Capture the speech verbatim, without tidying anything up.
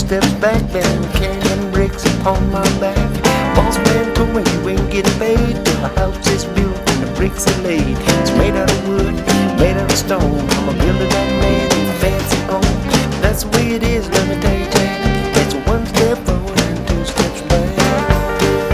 steps back, then carrying them bricks upon my back. Boss man told me you ain't getting paid till the house is built and the bricks are laid. It's made out of wood, made out of stone. I'm a builder.